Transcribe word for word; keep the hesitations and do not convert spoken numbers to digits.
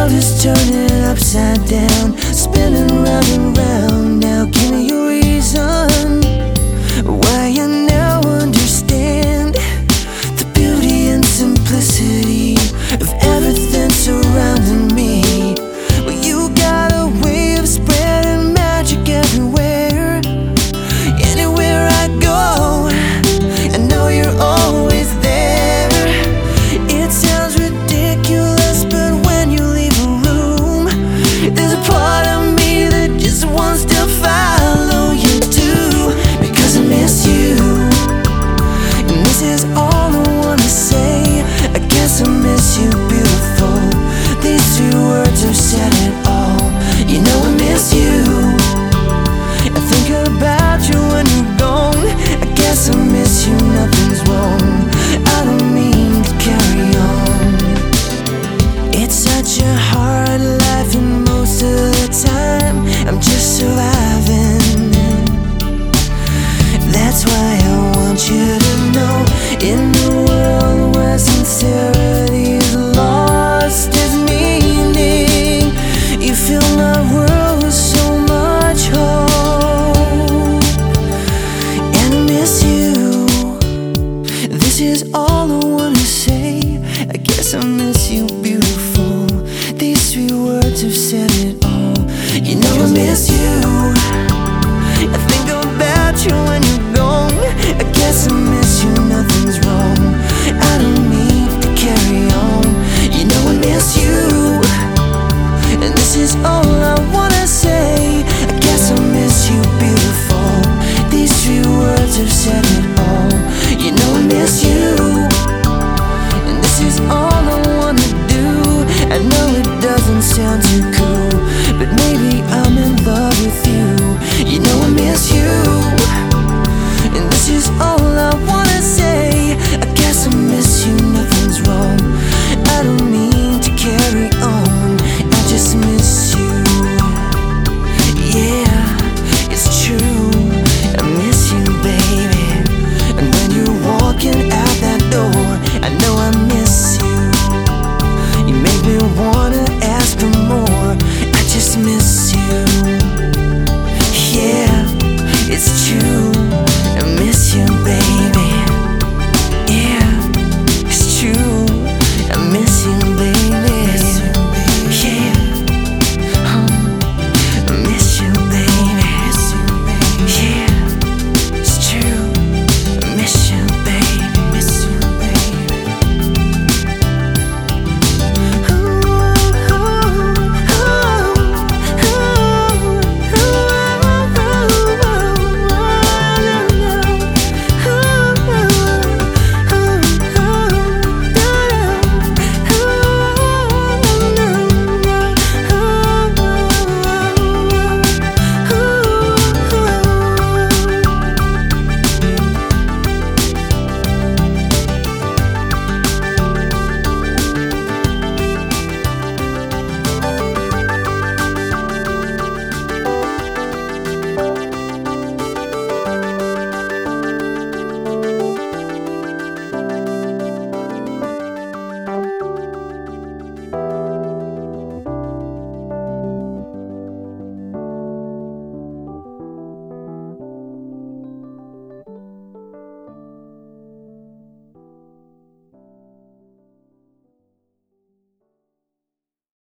world is turning upside down, spinning round and round. Now give me a reason why you now understand the beauty and simplicity of everything surrounding me. Well, you got a way of spreading magic everywhere. Anywhere I go, I know you're always there. It sounds ridiculous, but when you leave a room, there's a part of me that just wants to follow you too, because I miss you. And this is all I wanna say, I guess I miss you, beautiful. These two words have said it all. You know I miss you, I think about you when you're gone. I guess I miss you, nothing's wrong. I don't mean to carry on. It's such a hard life, and most of the time I'm just surviving.